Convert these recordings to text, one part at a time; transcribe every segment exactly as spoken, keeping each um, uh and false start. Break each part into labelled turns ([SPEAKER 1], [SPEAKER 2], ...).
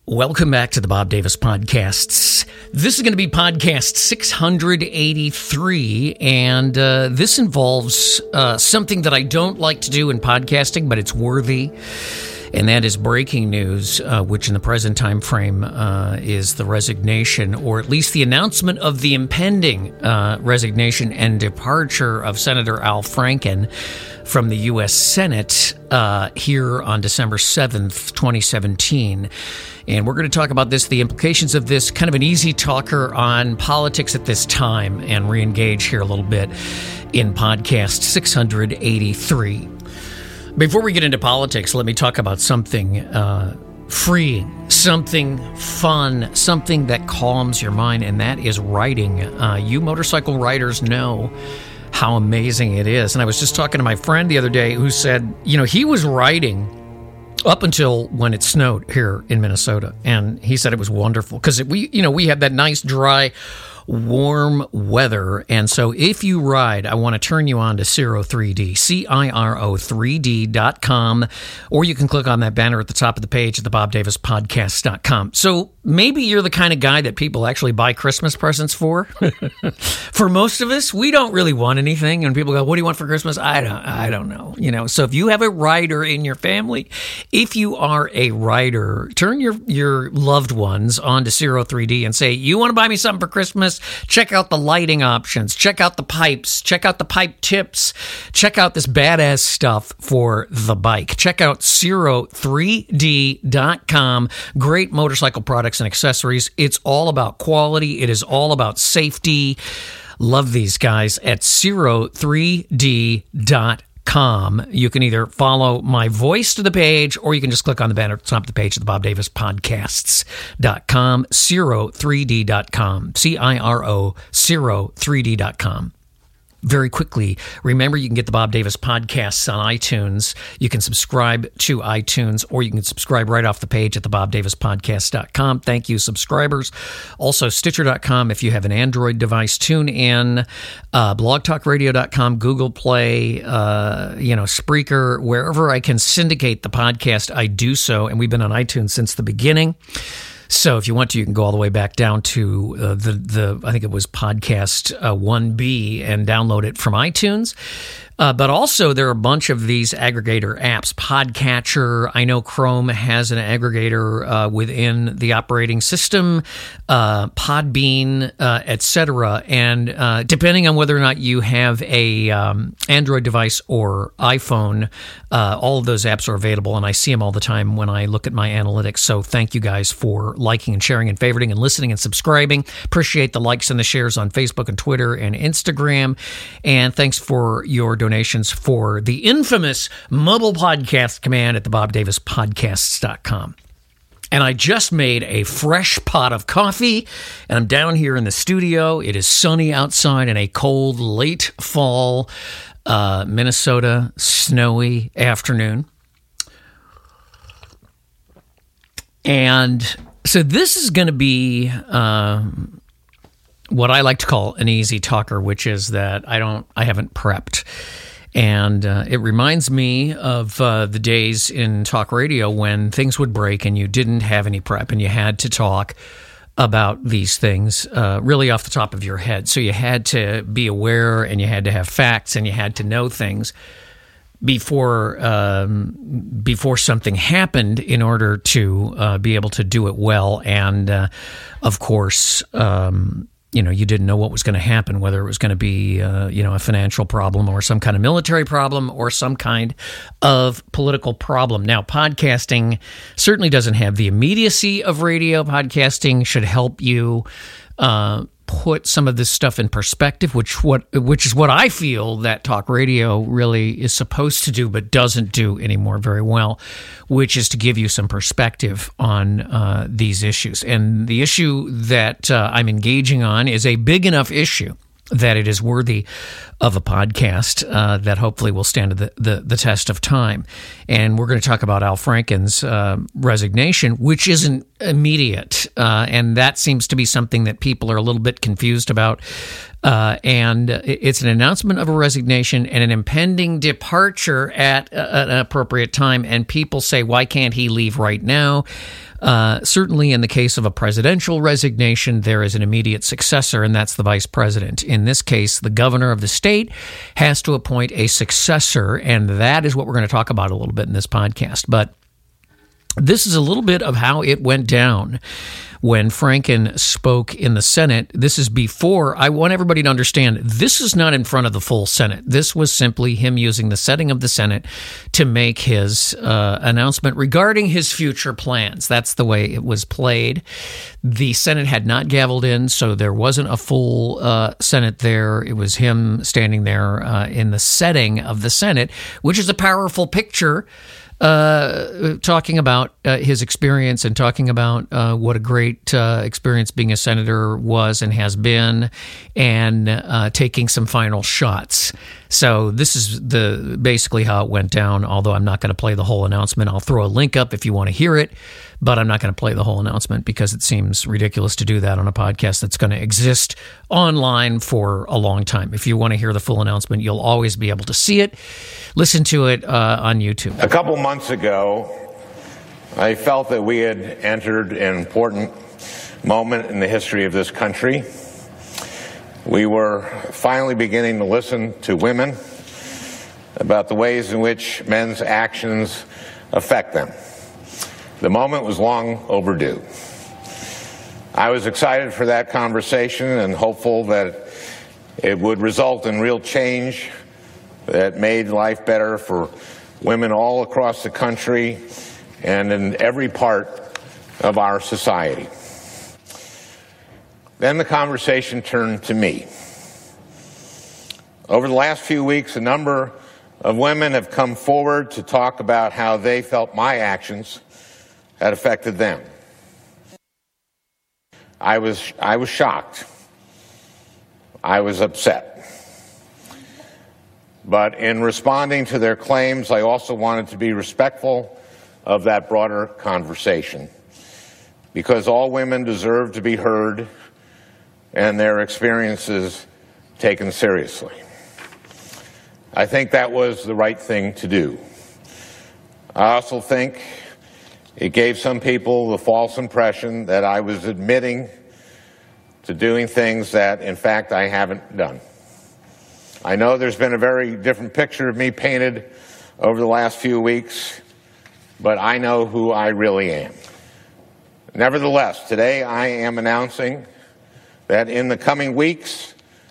[SPEAKER 1] Welcome back to the Bob Davis Podcasts. This is going to be podcast six hundred eighty-three, and uh, this involves uh, something that I don't like to do in podcasting, but it's worthy, and that is breaking news, uh, which in the present time frame uh, is the resignation, or at least the announcement of the impending uh, resignation and departure of Senator Al Franken from the U S Senate uh, here on December seventh, twenty seventeen. And we're going to talk about this, the implications of this, kind of an easy talker on politics at this time, and re-engage here a little bit in podcast six hundred eighty-three. Before we get into politics, let me talk about something uh, freeing, something fun, something that calms your mind, and that is writing. Uh, you motorcycle riders know how amazing it is. And I was just talking to my friend the other day who said, you know, he was writing up until when it snowed here in Minnesota, and he said it was wonderful because we, you know, we had that nice, dry, warm weather. And so if you ride, I want to turn you on to Ciro three D, C I R O three D dot com, or you can click on that banner at the top of the page at the bob davis podcast dot com. So maybe you're the kind of guy that people actually buy Christmas presents for. For most of us, we don't really want anything, and people go, what do you want for Christmas? I don't, I don't know. You know, so if you have a rider in your family, if you are a rider, turn your, your loved ones on to Ciro three D and say, you want to buy me something for Christmas? Check out the lighting options. Check out the pipes. Check out the pipe tips. Check out this badass stuff for the bike. Check out Ciro three D dot com. Great motorcycle products and accessories. It's all about quality. It is all about safety. Love these guys at Ciro three D dot com. You can either follow my voice to the page, or you can just click on the banner at the top of the page at the bob davis podcasts dot com, Ciro three D dot com, C I R O, Ciro three D dot com. Very quickly, remember you can get the Bob Davis Podcasts on iTunes. You can subscribe to iTunes, or you can subscribe right off the page at the bob davis podcasts dot com. Thank you, subscribers. Also, Stitcher dot com if you have an Android device. Tune in, uh, blog talk radio dot com, Google Play, uh, you know, Spreaker, wherever I can syndicate the podcast, I do so. And we've been on iTunes since the beginning. So if you want to, you can go all the way back down to uh, the, the I think it was podcast uh, one B and download it from iTunes. Uh, but also, there are a bunch of these aggregator apps. Podcatcher, I know Chrome has an aggregator uh, within the operating system, uh, Podbean, uh, et cetera. And uh, depending on whether or not you have a um, Android device or iPhone, uh, all of those apps are available, and I see them all the time when I look at my analytics. So thank you guys for liking and sharing and favoriting and listening and subscribing. Appreciate the likes and the shares on Facebook and Twitter and Instagram. And thanks for your donations. donations for the infamous mobile podcast command at the bob davis podcasts dot com. And I just made a fresh pot of coffee, and I'm down here in the studio. It is sunny outside in a cold, late fall, uh, Minnesota, snowy afternoon. And so this is going to be Uh, what I like to call an easy talker, which is that I don't, I haven't prepped. And uh, it reminds me of uh, the days in talk radio when things would break and you didn't have any prep and you had to talk about these things uh, really off the top of your head. So you had to be aware, and you had to have facts, and you had to know things before um, before something happened in order to uh, be able to do it well. And uh, of course, um, you know, you didn't know what was going to happen, whether it was going to be, uh, you know, a financial problem or some kind of military problem or some kind of political problem. Now, podcasting certainly doesn't have the immediacy of radio. Podcasting should help you uh, put some of this stuff in perspective, which what which is what I feel that talk radio really is supposed to do, but doesn't do anymore very well, which is to give you some perspective on uh, these issues. And the issue that uh, I'm engaging on is a big enough issue that it is worthy of a podcast uh, that hopefully will stand the, the, the test of time. And we're going to talk about Al Franken's uh, resignation, which isn't immediate. Uh, and that seems to be something that people are a little bit confused about. Uh, and it's an announcement of a resignation and an impending departure at an appropriate time. And people say, why can't he leave right now? Uh, certainly in the case of a presidential resignation, there is an immediate successor, and that's the vice president. In this case, the governor of the state has to appoint a successor, and that is what we're going to talk about a little bit in this podcast. But this is a little bit of how it went down when Franken spoke in the Senate. This is before, I want everybody to understand, this is not in front of the full Senate. This was simply him using the setting of the Senate to make his uh, announcement regarding his future plans. That's the way it was played. The Senate had not gavelled in, so there wasn't a full uh, Senate there. It was him standing there uh, in the setting of the Senate, which is a powerful picture, Uh, talking about uh, his experience and talking about uh, what a great uh, experience being a senator was and has been, and uh, taking some final shots. So this is the basically how it went down, although I'm not going to play the whole announcement. I'll throw a link up if you want to hear it, but I'm not going to play the whole announcement because it seems ridiculous to do that on a podcast that's going to exist online for a long time. If you want to hear the full announcement, you'll always be able to see it. Listen to it uh, on YouTube.
[SPEAKER 2] A couple months ago, I felt that we had entered an important moment in the history of this country. We were finally beginning to listen to women about the ways in which men's actions affect them. The moment was long overdue. I was excited for that conversation and hopeful that it would result in real change that made life better for women all across the country and in every part of our society. Then the conversation turned to me. Over the last few weeks, a number of women have come forward to talk about how they felt my actions had affected them. I was, I was shocked. I was upset. But in responding to their claims, I also wanted to be respectful of that broader conversation, because all women deserve to be heard and their experiences taken seriously. I think that was the right thing to do. I also think it gave some people the false impression that I was admitting to doing things that, in fact, I haven't done. I know there's been a very different picture of me painted over the last few weeks, but I know who I really am. Nevertheless, today I am announcing that in the coming weeks,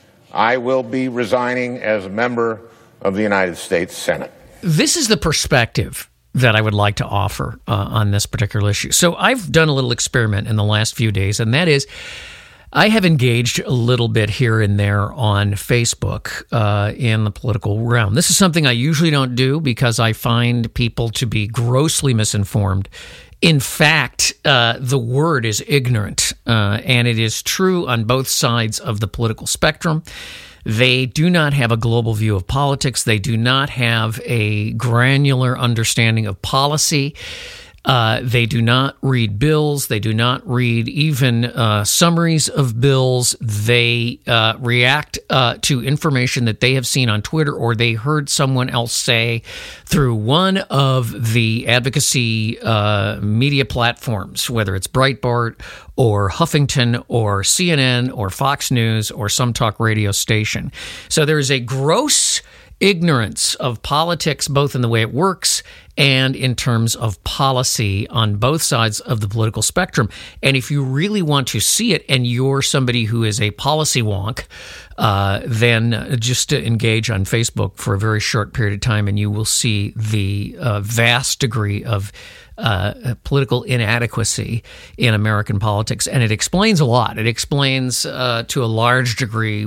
[SPEAKER 2] I will be resigning as a member of the United States Senate.
[SPEAKER 1] This is the perspective that I would like to offer uh, on this particular issue. So I've done a little experiment in the last few days, and that is I have engaged a little bit here and there on Facebook uh, in the political realm. This is something I usually don't do because I find people to be grossly misinformed. In fact, uh, the word is ignorant, uh, and it is true on both sides of the political spectrum. They do not have a global view of politics. They do not have a granular understanding of policy. Uh, they do not read bills. They do not read even uh, summaries of bills. They uh, react uh, to information that they have seen on Twitter or they heard someone else say through one of the advocacy uh, media platforms, whether it's Breitbart or Huffington or C N N or Fox News or some talk radio station. So there is a gross ignorance of politics, both in the way it works and in terms of policy on both sides of the political spectrum. And if you really want to see it and you're somebody who is a policy wonk, uh, then just to engage on Facebook for a very short period of time and you will see the uh, vast degree of uh, political inadequacy in American politics. And it explains a lot. It explains uh, to a large degree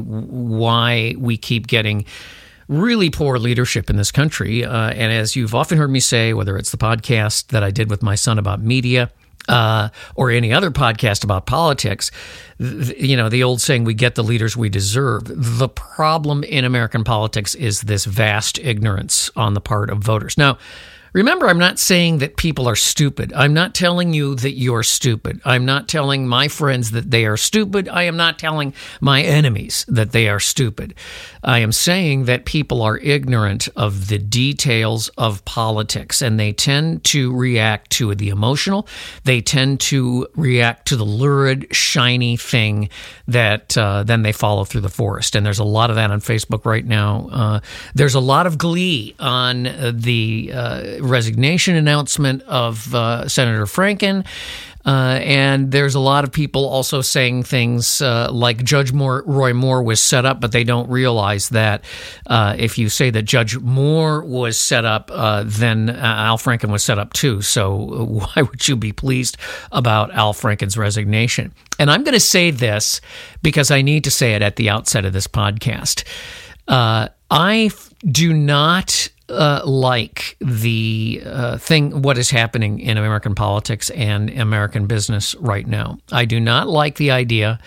[SPEAKER 1] why we keep getting really poor leadership in this country. Uh, and as you've often heard me say, whether it's the podcast that I did with my son about media uh, or any other podcast about politics, th- you know, the old saying, we get the leaders we deserve. The problem in American politics is this vast ignorance on the part of voters. Now, Remember, I'm not saying that people are stupid. I'm not telling you that you're stupid. I'm not telling my friends that they are stupid. I am not telling my enemies that they are stupid. I am saying that people are ignorant of the details of politics, and they tend to react to the emotional. They tend to react to the lurid, shiny thing that uh, then they follow through the forest. And there's a lot of that on Facebook right now. Uh, there's a lot of glee on uh, the uh, resignation announcement of uh, Senator Franken. Uh, and there's a lot of people also saying things uh, like Judge Moore, Roy Moore was set up, but they don't realize that uh, if you say that Judge Moore was set up, uh, then uh, Al Franken was set up too. So why would you be pleased about Al Franken's resignation? And I'm going to say this because I need to say it at the outset of this podcast. Uh, I do not uh, like the uh, thing, what is happening in American politics and American business right now. I do not like the idea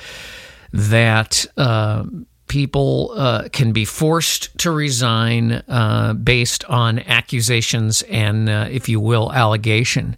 [SPEAKER 1] that uh, people uh, can be forced to resign uh, based on accusations and, uh, if you will, allegation.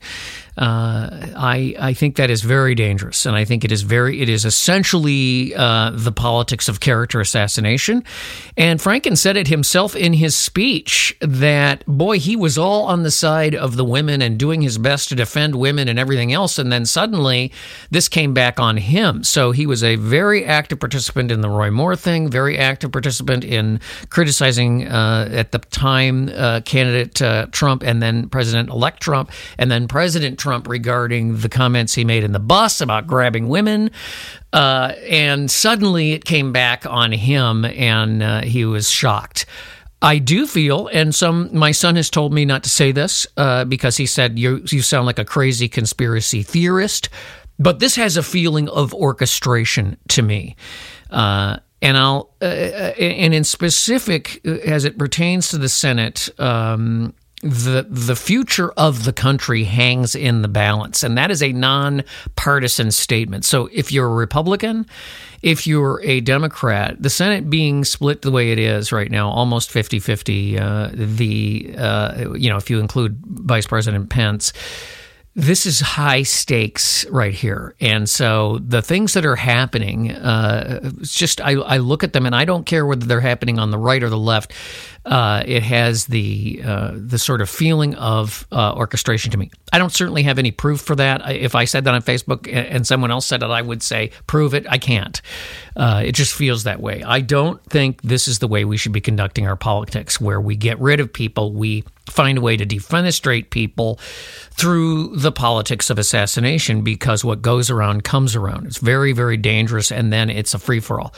[SPEAKER 1] Uh, I I think that is very dangerous, and I think it is very it is essentially uh, the politics of character assassination. And Franken said it himself in his speech that, boy, he was all on the side of the women and doing his best to defend women and everything else, and then suddenly this came back on him. So he was a very active participant in the Roy Moore thing, very active participant in criticizing uh, at the time uh, candidate uh, Trump, and then President-elect Trump, and then President Trump regarding the comments he made in the bus about grabbing women. Uh, and suddenly it came back on him, and uh, he was shocked. I do feel, and some my son has told me not to say this uh, because he said, you, you sound like a crazy conspiracy theorist, but this has a feeling of orchestration to me. Uh, and I'll, uh, and in specific, as it pertains to the Senate, um, The the future of the country hangs in the balance, and that is a nonpartisan statement. So if you're a Republican, if you're a Democrat, the Senate being split the way it is right now, almost fifty-fifty, uh, the uh, you know, if you include Vice President Pence, this is high stakes right here. And so the things that are happening, uh, it's just I, I look at them and I don't care whether they're happening on the right or the left. Uh, it has the uh, the sort of feeling of uh, orchestration to me. I don't certainly have any proof for that. I, if I said that on Facebook and someone else said it, I would say, prove it. I can't. Uh, it just feels that way. I don't think this is the way we should be conducting our politics, where we get rid of people, we find a way to defenestrate people through the politics of assassination, because what goes around comes around. It's very, very dangerous, and then it's a free-for-all.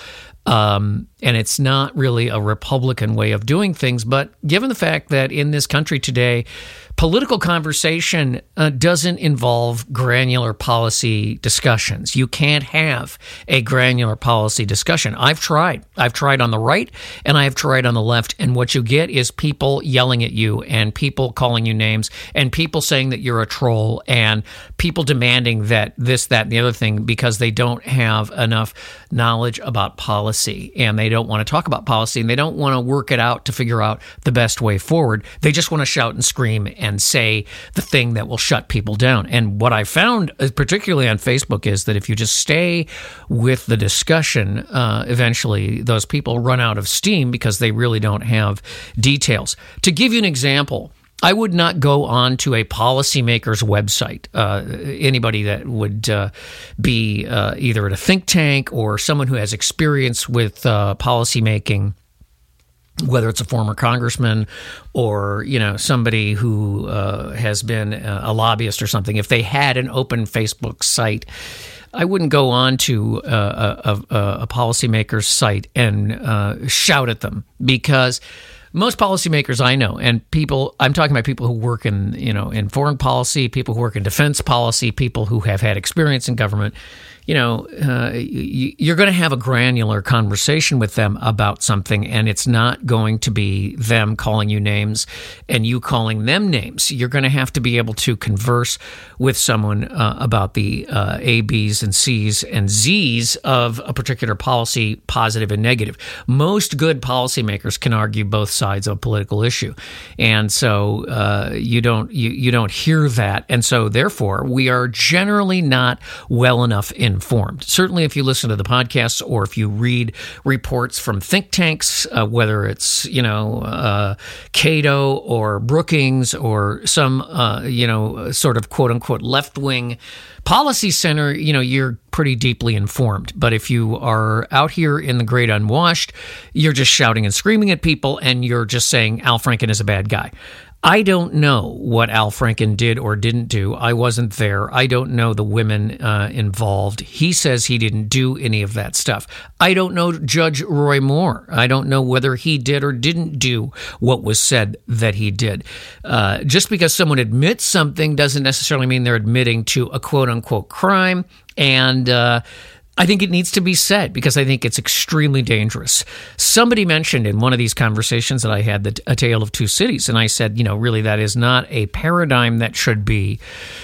[SPEAKER 1] Um, and it's not really a Republican way of doing things. But given the fact that in this country today, political conversation uh, doesn't involve granular policy discussions. You can't have a granular policy discussion. I've tried. I've tried on the right and I have tried on the left. And what you get is people yelling at you and people calling you names and people saying that you're a troll and people demanding that this, that, and the other thing because they don't have enough knowledge about policy and they don't want to talk about policy and they don't want to work it out to figure out the best way forward. They just want to shout and scream and say the thing that will shut people down. And what I found, particularly on Facebook, is that if you just stay with the discussion, uh, eventually those people run out of steam because they really don't have details. To give you an example, I would not go on to a policymaker's website. Uh, anybody that would uh, be uh, either at a think tank or someone who has experience with uh, policymaking, whether it's a former congressman or, you know, somebody who uh, has been a lobbyist or something, if they had an open Facebook site, I wouldn't go on to uh, a, a, a policymaker's site and uh, shout at them, because most policymakers I know, and people, I'm talking about people who work in, you know, in foreign policy, people who work in defense policy, people who have had experience in government, you know, uh, you're going to have a granular conversation with them about something, and it's not going to be them calling you names and you calling them names. You're going to have to be able to converse with someone uh, about the uh, A, B's, and C's and Z's of a particular policy, positive and negative. Most good policymakers can argue both sides of a political issue, and so uh, you don't you, you don't hear that, and so therefore we are generally not well enough in informed. Certainly, if you listen to the podcasts or if you read reports from think tanks, uh, whether it's, you know, uh, Cato or Brookings or some, uh, you know, sort of quote unquote left wing policy center, you know, you're pretty deeply informed. But if you are out here in the great unwashed, you're just shouting and screaming at people and you're just saying Al Franken is a bad guy. I don't know what Al Franken did or didn't do. I wasn't there. I don't know the women uh, involved. He says he didn't do any of that stuff. I don't know Judge Roy Moore. I don't know whether he did or didn't do what was said that he did. Uh, just because someone admits something doesn't necessarily mean they're admitting to a quote-unquote crime. And uh I think it needs to be said because I think it's extremely dangerous. Somebody mentioned in one of these conversations that I had the, A Tale of Two Cities, and I said, you know, really that is not a paradigm that should be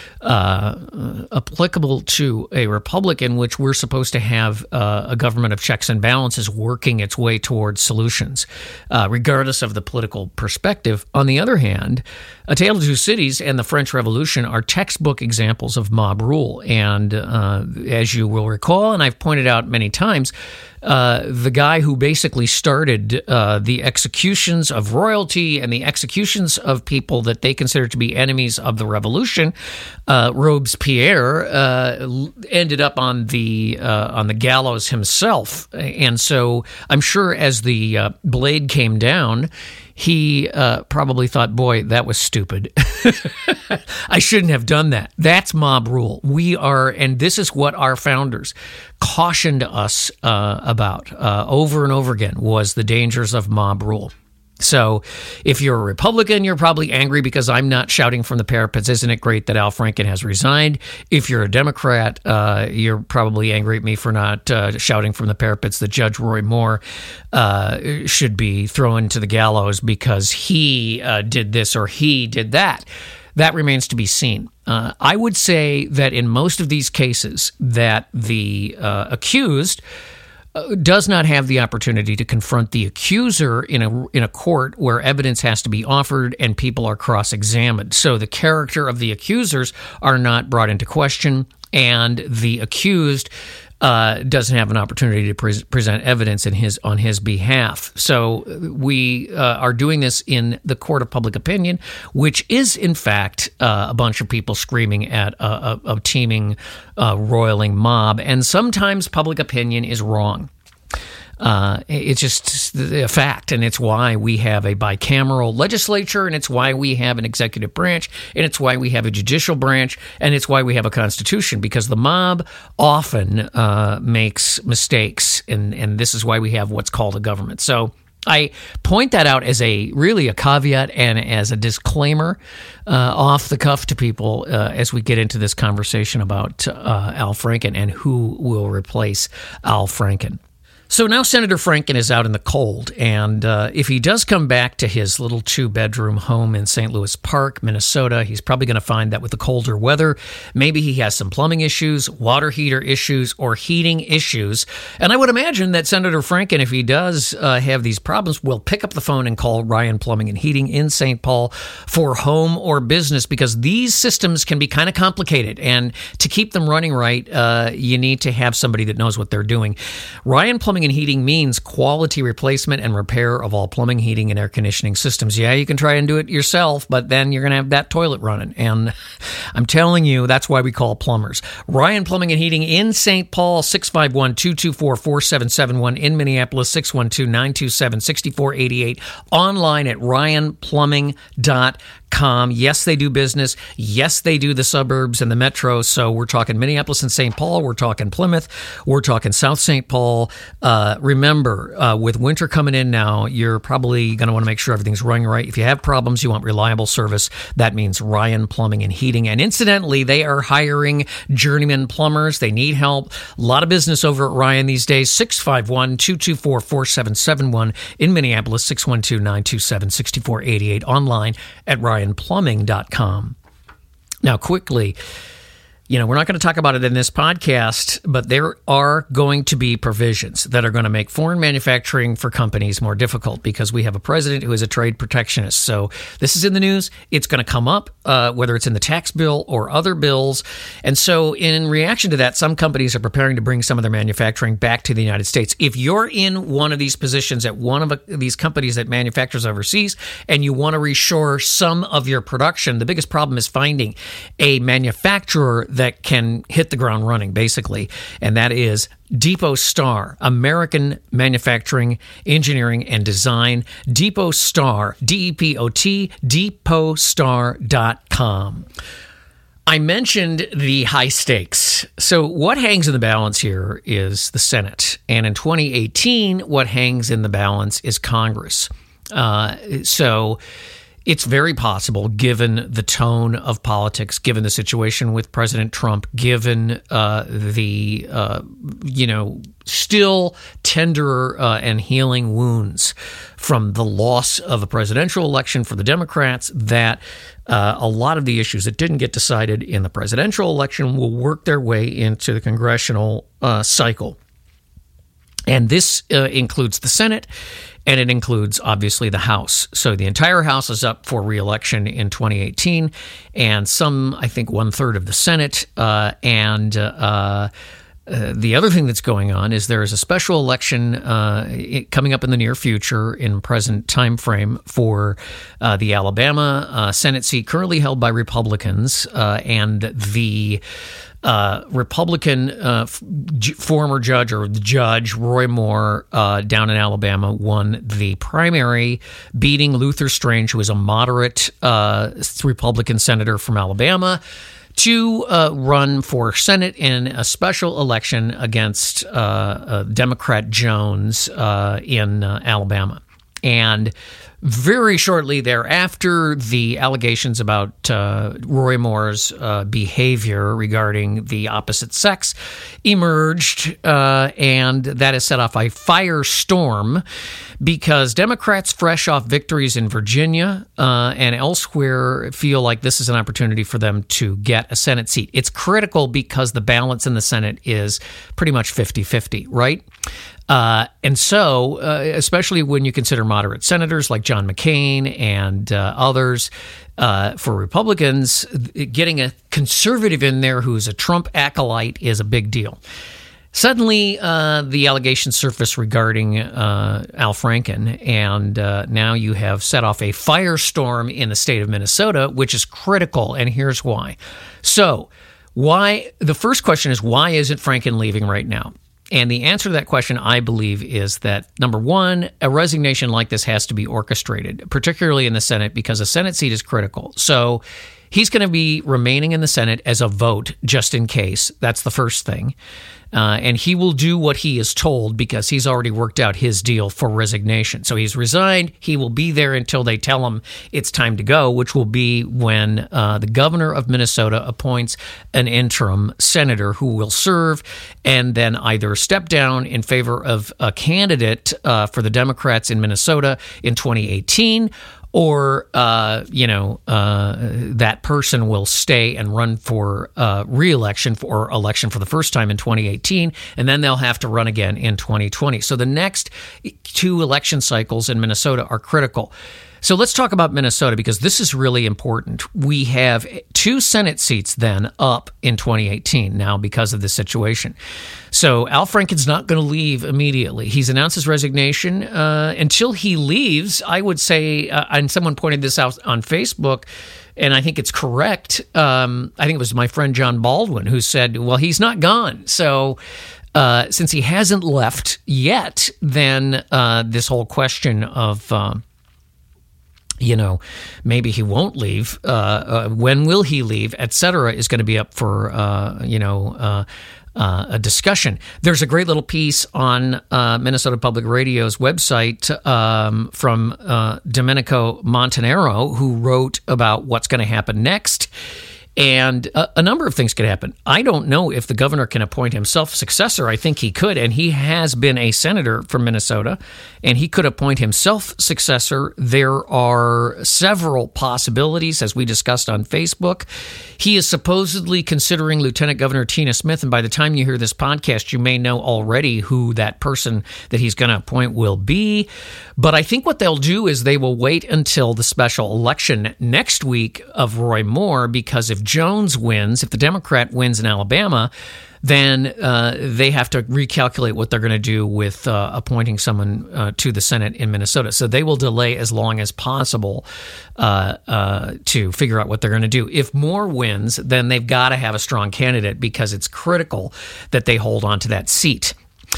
[SPEAKER 1] uh, applicable to a republic in which we're supposed to have uh, a government of checks and balances working its way towards solutions, uh, regardless of the political perspective. On the other hand, A Tale of Two Cities and the French Revolution are textbook examples of mob rule. And uh, as you will recall, and I've pointed out many times, Uh, the guy who basically started uh, the executions of royalty and the executions of people that they considered to be enemies of the revolution, uh, Robespierre, uh, ended up on the uh, on the gallows himself. And so I'm sure as the uh, blade came down, he uh, probably thought, boy, that was stupid. I shouldn't have done that. That's mob rule. We are, and this is what our founders cautioned us uh, about uh, over and over again, was the dangers of mob rule. So if you're a Republican, you're probably angry because I'm not shouting from the parapets, isn't it great that Al Franken has resigned? If you're a Democrat, uh, you're probably angry at me for not uh, shouting from the parapets that Judge Roy Moore uh, should be thrown to the gallows because he uh, did this or he did that. That remains to be seen. Uh, I would say that in most of these cases that the uh, accused Uh, does not have the opportunity to confront the accuser in a in a court where evidence has to be offered and people are cross-examined. So the character of the accusers are not brought into question, and the accused uh, doesn't have an opportunity to pre- present evidence in his on his behalf. So we uh, are doing this in the court of public opinion, which is in fact uh, a bunch of people screaming at a, a, a teeming, uh, roiling mob, and sometimes public opinion is wrong. Uh, it's just a fact, and it's why we have a bicameral legislature, and it's why we have an executive branch, and it's why we have a judicial branch, and it's why we have a constitution, because the mob often uh, makes mistakes, and, and this is why we have what's called a government. So I point that out as a really a caveat and as a disclaimer uh, off the cuff to people uh, as we get into this conversation about uh, Al Franken and who will replace Al Franken. So now Senator Franken is out in the cold, and uh, if he does come back to his little two-bedroom home in Saint Louis Park, Minnesota, he's probably going to find that with the colder weather, maybe he has some plumbing issues, water heater issues, or heating issues. And I would imagine that Senator Franken, if he does uh, have these problems, will pick up the phone and call Ryan Plumbing and Heating in Saint Paul for home or business, because these systems can be kind of complicated, and to keep them running right, uh, you need to have somebody that knows what they're doing. Ryan Plumbing and Heating means quality replacement and repair of all plumbing, heating, and air conditioning systems. Yeah, you can try and do it yourself, but then you're going to have that toilet running. And I'm telling you, that's why we call plumbers. Ryan Plumbing and Heating in Saint Paul, six five one, two two four, four seven seven one. In Minneapolis, six one two, nine two seven, six four eight eight. Online at ryan plumbing dot com. Yes, they do business. Yes, they do the suburbs and the metro. So we're talking Minneapolis and Saint Paul. We're talking Plymouth. We're talking South Saint Paul. Uh, remember, uh, with winter coming in now, you're probably going to want to make sure everything's running right. If you have problems, you want reliable service. That means Ryan Plumbing and Heating. And incidentally, they are hiring journeyman plumbers. They need help. A lot of business over at Ryan these days. six five one, two two four, four seven seven one in Minneapolis, six one two, nine two seven, six four eight eight, online at ryan plumbing dot com. Now, quickly, you know, we're not going to talk about it in this podcast, but there are going to be provisions that are going to make foreign manufacturing for companies more difficult because we have a president who is a trade protectionist. So this is in the news. It's going to come up, uh, whether it's in the tax bill or other bills. And so in reaction to that, some companies are preparing to bring some of their manufacturing back to the United States. If you're in one of these positions at one of these companies that manufactures overseas and you want to reshore some of your production, the biggest problem is finding a manufacturer that that can hit the ground running, basically, and that is Depot Star, American Manufacturing, Engineering, and Design. Depot Star, D E P O T, depot star dot com. I mentioned the high stakes. So what hangs in the balance here is the Senate. And in twenty eighteen, what hangs in the balance is Congress. Uh, so... It's very possible, given the tone of politics, given the situation with President Trump, given uh, the, uh, you know, still tender uh, and healing wounds from the loss of a presidential election for the Democrats, that uh, a lot of the issues that didn't get decided in the presidential election will work their way into the congressional uh, cycle. And this uh, includes the Senate, and it includes, obviously, the House. So the entire House is up for re-election in twenty eighteen, and some, I think, one-third of the Senate. Uh, and uh, uh, the other thing that's going on is there is a special election uh, coming up in the near future in present time frame for uh, the Alabama uh, Senate seat, currently held by Republicans, uh, and the Uh, Republican uh, f- j- former judge or the judge, Roy Moore, uh, down in Alabama, won the primary, beating Luther Strange, who is a moderate uh, Republican senator from Alabama, to uh, run for Senate in a special election against uh, uh, Democrat Jones uh, in uh, Alabama. And very shortly thereafter, the allegations about uh, Roy Moore's uh, behavior regarding the opposite sex emerged, uh, and that has set off a firestorm because Democrats, fresh off victories in Virginia uh, and elsewhere, feel like this is an opportunity for them to get a Senate seat. It's critical because the balance in the Senate is pretty much fifty-fifty, right? Uh, and so, uh, especially when you consider moderate senators like John McCain and uh, others, uh, for Republicans, getting a conservative in there who's a Trump acolyte is a big deal. Suddenly, uh, the allegations surface regarding uh, Al Franken, and uh, now you have set off a firestorm in the state of Minnesota, which is critical, and here's why. So, why? The first question is, why isn't Franken leaving right now? And the answer to that question, I believe, is that, number one, a resignation like this has to be orchestrated, particularly in the Senate, because a Senate seat is critical. So he's going to be remaining in the Senate as a vote, just in case. That's the first thing. Uh, and he will do what he is told because he's already worked out his deal for resignation. So he's resigned. He will be there until they tell him it's time to go, which will be when uh, the governor of Minnesota appoints an interim senator who will serve and then either step down in favor of a candidate uh, for the Democrats in Minnesota in twenty eighteen, or, uh, you know, uh, that person will stay and run for uh, re-election for, or election for the first time in twenty eighteen, and then they'll have to run again in twenty twenty. So the next two election cycles in Minnesota are critical. So let's talk about Minnesota because this is really important. We have two Senate seats then up in twenty eighteen now because of this situation. So Al Franken's not going to leave immediately. He's announced his resignation. Uh, until he leaves, I would say, uh, and someone pointed this out on Facebook, and I think it's correct. Um, I think it was my friend John Baldwin who said, well, he's not gone. So uh, since he hasn't left yet, then uh, this whole question of... Uh, you know, maybe he won't leave. Uh, uh, when will he leave, et cetera, is going to be up for, uh, you know, uh, uh, a discussion. There's a great little piece on uh, Minnesota Public Radio's website um, from uh, Domenico Montanaro, who wrote about what's going to happen next. And a, a number of things could happen. I don't know if the governor can appoint himself successor. I think he could, and he has been a senator from Minnesota, and he could appoint himself successor. There are several possibilities, as we discussed on Facebook. He is supposedly considering Lieutenant Governor Tina Smith, and by the time you hear this podcast, you may know already who that person that he's going to appoint will be. But I think what they'll do is they will wait until the special election next week of Roy Moore, because if Jones wins, if the Democrat wins in Alabama, then uh, they have to recalculate what they're going to do with uh, appointing someone uh, to the Senate in Minnesota. So they will delay as long as possible uh, uh, to figure out what they're going to do. If Moore wins, then they've got to have a strong candidate, because it's critical that they hold on to that seat.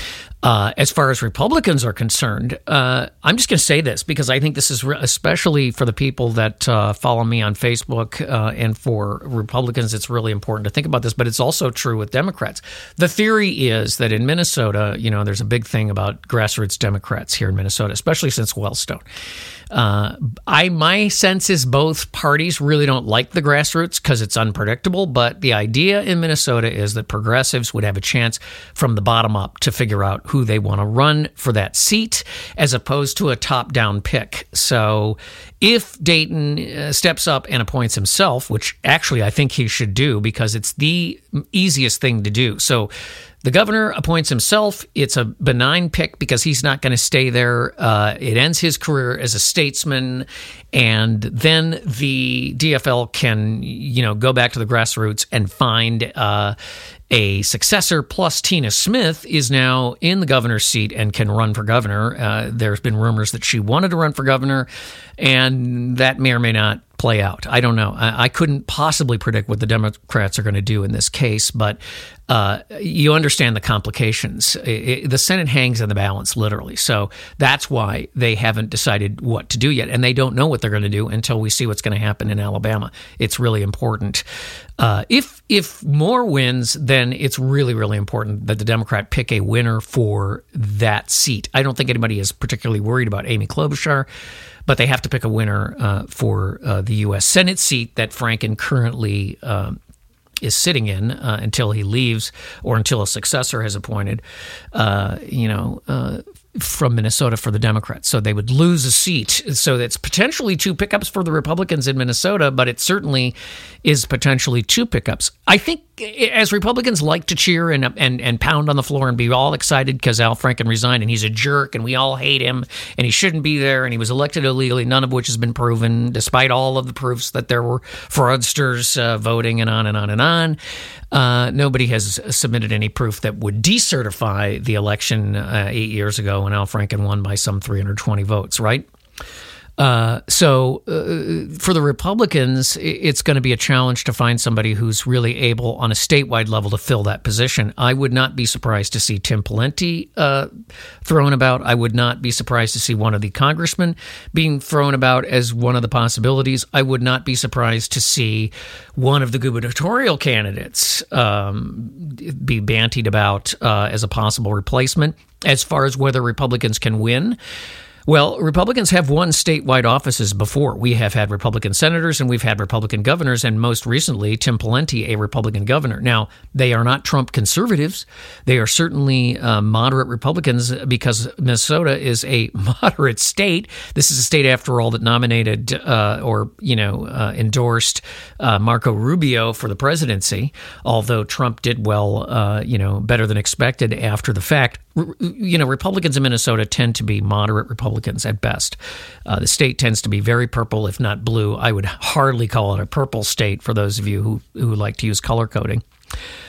[SPEAKER 1] Uh, as far as Republicans are concerned, uh, I'm just going to say this because I think this is re- especially for the people that uh, follow me on Facebook uh, and for Republicans, it's really important to think about this, but it's also true with Democrats. The theory is that in Minnesota, you know, there's a big thing about grassroots Democrats here in Minnesota, especially since Wellstone. Uh, I my sense is both parties really don't like the grassroots because it's unpredictable, but the idea in Minnesota is that progressives would have a chance from the bottom up to figure out who they want to run for that seat as opposed to a top-down pick. So if Dayton uh, steps up and appoints himself, which actually I think he should do because it's the easiest thing to do. So the governor appoints himself. It's a benign pick because he's not going to stay there. Uh, it ends his career as a statesman, and then the D F L can, you know, go back to the grassroots and find uh, a successor. Plus, Tina Smith is now in the governor's seat and can run for governor. Uh, there's been rumors that she wanted to run for governor, and that may or may not play out. I don't know. I, I couldn't possibly predict what the Democrats are going to do in this case, but uh, you understand the complications. It, it, the Senate hangs in the balance, literally. So that's why they haven't decided what to do yet, and they don't know what they're going to do until we see what's going to happen in Alabama. It's really important. Uh, if if Moore wins, then it's really, really important that the Democrat pick a winner for that seat. I don't think anybody is particularly worried about Amy Klobuchar, but they have to pick a winner uh, for uh, the U S Senate seat that Franken currently um, is sitting in uh, until he leaves or until a successor has appointed, uh, you know, uh, from Minnesota for the Democrats. So they would lose a seat. So that's potentially two pickups for the Republicans in Minnesota, but it certainly is potentially two pickups. I think as Republicans like to cheer and and and pound on the floor and be all excited because Al Franken resigned and he's a jerk and we all hate him and he shouldn't be there and he was elected illegally, none of which has been proven, despite all of the proofs that there were fraudsters uh, voting and on and on and on. Uh, nobody has submitted any proof that would decertify the election uh, eight years ago when Al Franken won by some three hundred twenty votes, right? Uh, so uh, for the Republicans, it's going to be a challenge to find somebody who's really able on a statewide level to fill that position. I would not be surprised to see Tim Pawlenty uh, thrown about. I would not be surprised to see one of the congressmen being thrown about as one of the possibilities. I would not be surprised to see one of the gubernatorial candidates um, be bantied about uh, as a possible replacement. As far as whether Republicans can win, well, Republicans have won statewide offices before. We have had Republican senators and we've had Republican governors, and most recently, Tim Pawlenty, a Republican governor. Now, they are not Trump conservatives. They are certainly uh, moderate Republicans because Minnesota is a moderate state. This is a state, after all, that nominated uh, or, you know, uh, endorsed uh, Marco Rubio for the presidency, although Trump did well, uh, you know, better than expected after the fact. You know, Republicans in Minnesota tend to be moderate Republicans at best. Uh, the state tends to be very purple, if not blue. I would hardly call it a purple state for those of you who, who like to use color coding.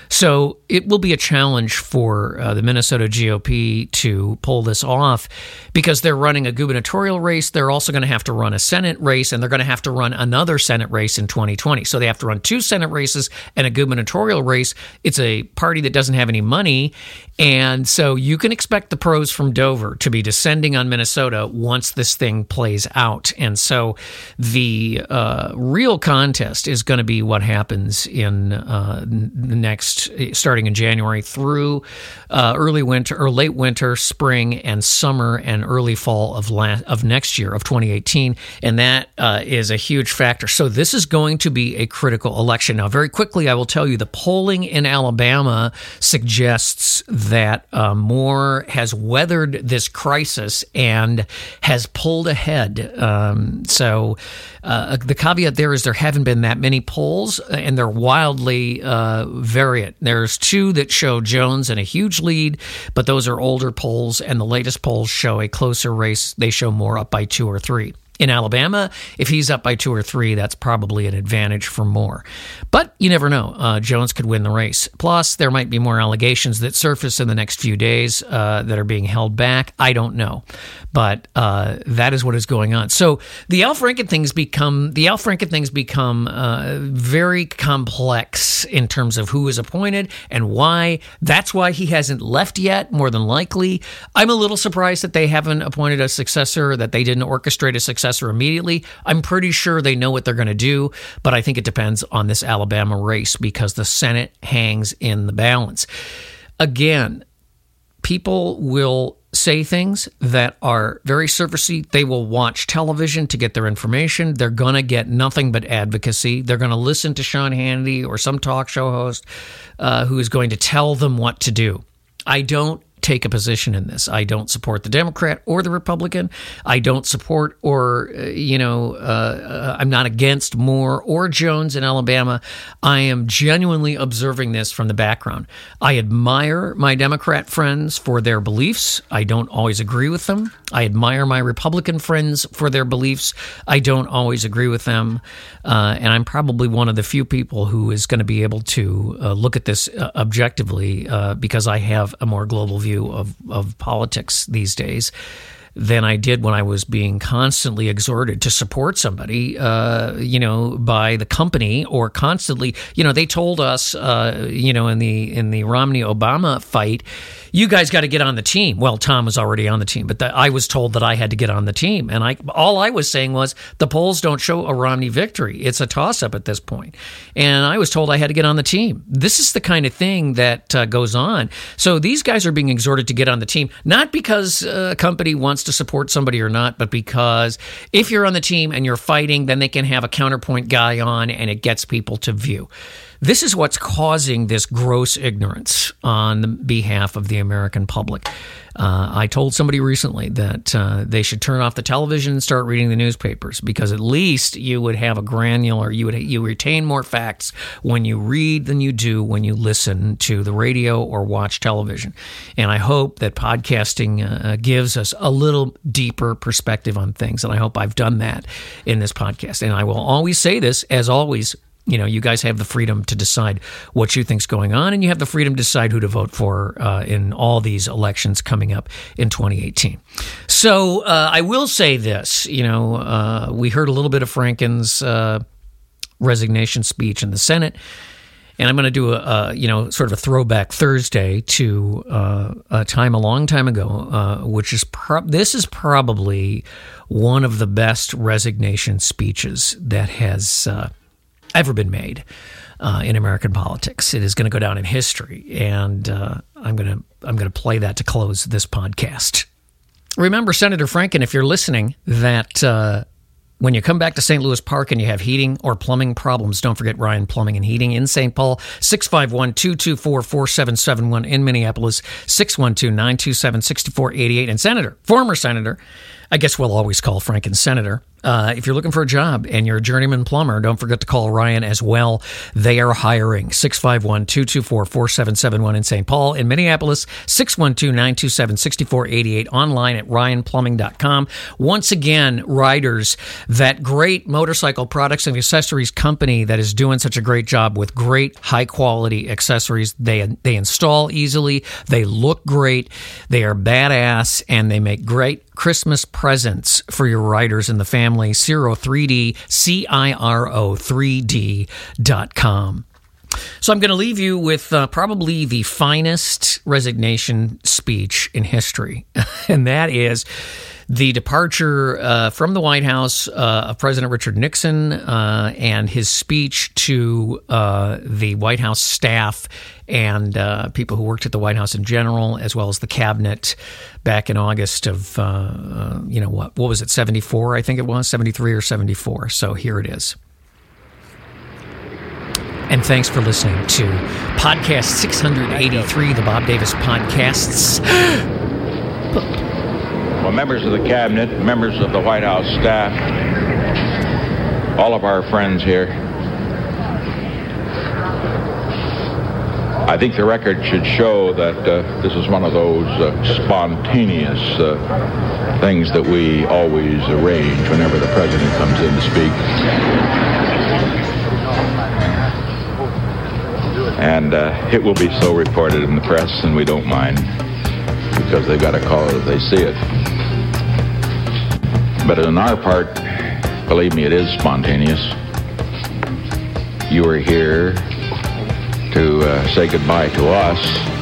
[SPEAKER 1] So it will be a challenge for uh, the Minnesota G O P to pull this off because they're running a gubernatorial race. They're also going to have to run a Senate race, and they're going to have to run another Senate race in twenty twenty. So they have to run two Senate races and a gubernatorial race. It's a party that doesn't have any money, and so you can expect the pros from Dover to be descending on Minnesota once this thing plays out. And so the uh, real contest is going to be what happens in uh, the next, starting in January through uh, early winter or late winter, spring, and summer and early fall of la- of next year, of twenty eighteen. And that uh, is a huge factor. So this is going to be a critical election. Now, very quickly, I will tell you the polling in Alabama suggests that uh, Moore has weathered this crisis and has pulled ahead. Um, so uh, the caveat there is there haven't been that many polls, and they're wildly uh, variant. There's two that show Jones in a huge lead, but those are older polls, and the latest polls show a closer race. They show Moore up by two or three. In Alabama, if he's up by two or three, that's probably an advantage for Moore. But you never know. Uh, Jones could win the race. Plus, there might be more allegations that surface in the next few days uh, that are being held back. I don't know. But uh, that is what is going on. So the Al Franken things become the Al Franken things become uh, very complex in terms of who is appointed and why. That's why he hasn't left yet, more than likely. I'm a little surprised that they haven't appointed a successor, that they didn't orchestrate a successor immediately. I'm pretty sure they know what they're going to do, but I think it depends on this Alabama race because the Senate hangs in the balance. Again, people will say things that are very surfacey. They will watch television to get their information. They're going to get nothing but advocacy. They're going to listen to Sean Hannity or some talk show host uh, who is going to tell them what to do. I don't take a position in this. I don't support the Democrat or the Republican. I don't support or, uh, you know, uh, I'm not against Moore or Jones in Alabama. I am genuinely observing this from the background. I admire my Democrat friends for their beliefs. I don't always agree with them. I admire my Republican friends for their beliefs. I don't always agree with them. Uh, and I'm probably one of the few people who is going to be able to uh, look at this uh, objectively uh, because I have a more global view Of, of politics these days than I did when I was being constantly exhorted to support somebody, uh, you know, by the company or constantly, you know, they told us, uh, you know, in the in the Romney-Obama fight, you guys got to get on the team. Well, Tom was already on the team, but the, I was told that I had to get on the team. And I all I was saying was the polls don't show a Romney victory. It's a toss-up at this point. And I was told I had to get on the team. This is the kind of thing that uh, goes on. So these guys are being exhorted to get on the team, not because a company wants to support somebody or not, but because if you're on the team and you're fighting, then they can have a counterpoint guy on and it gets people to view. This is what's causing this gross ignorance on the behalf of the American public. Uh, I told somebody recently that uh, they should turn off the television and start reading the newspapers because at least you would have a granular, you would you retain more facts when you read than you do when you listen to the radio or watch television. And I hope that podcasting uh, gives us a little deeper perspective on things, and I hope I've done that in this podcast. And I will always say this, as always, you know, you guys have the freedom to decide what you think's going on, and you have the freedom to decide who to vote for uh, in all these elections coming up in twenty eighteen. So uh, I will say this, you know, uh, we heard a little bit of Franken's uh, resignation speech in the Senate, and I'm going to do a, a, you know, sort of a throwback Thursday to uh, a time a long time ago, uh, which is pro- this is probably one of the best resignation speeches that has Uh, ever been made uh, in American politics. It is going to go down in history, and uh, I'm going to I'm going to play that to close this podcast. Remember, Senator Franken, if you're listening, that uh, when you come back to Saint Louis Park and you have heating or plumbing problems, don't forget Ryan Plumbing and Heating in Saint Paul, six five one, two two four, four seven seven one, in Minneapolis, six one two, nine two seven, six four eight eight. And Senator, former Senator, I guess we'll always call Franken Senator, Uh, if you're looking for a job and you're a journeyman plumber, don't forget to call Ryan as well. They are hiring. six five one, two two four, four seven seven one in Saint Paul. In Minneapolis, six one two, nine two seven, six four eight eight. Online at ryan plumbing dot com. Once again, Riders, that great motorcycle products and accessories company that is doing such a great job with great high-quality accessories. They, they install easily. They look great. They are badass, and they make great Christmas presents for your riders and the family. Ciro three D, C I R O three D dot com. So I'm going to leave you with uh, probably the finest resignation speech in history, and that is the departure uh, from the White House uh, of President Richard Nixon uh, and his speech to uh, the White House staff and uh, people who worked at the White House in general, as well as the cabinet back in August of, uh, uh, you know, what, what was it, seventy-four, I think it was, seventy-three or seventy-four. So here it is. And thanks for listening to Podcast six eighty-three, the Bob Davis Podcasts.
[SPEAKER 3] Well, members of the cabinet, members of the White House staff, all of our friends here, I think the record should show that uh, this is one of those uh, spontaneous uh, things that we always arrange whenever the president comes in to speak. And uh, it will be so reported in the press, and we don't mind, because they've got to call it as they see it. But on our part, believe me, it is spontaneous. You are here to uh, say goodbye to us,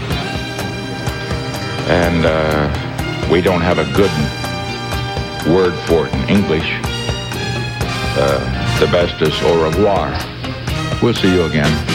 [SPEAKER 3] and uh, we don't have a good word for it in English. Uh, the best is au revoir. We'll see you again.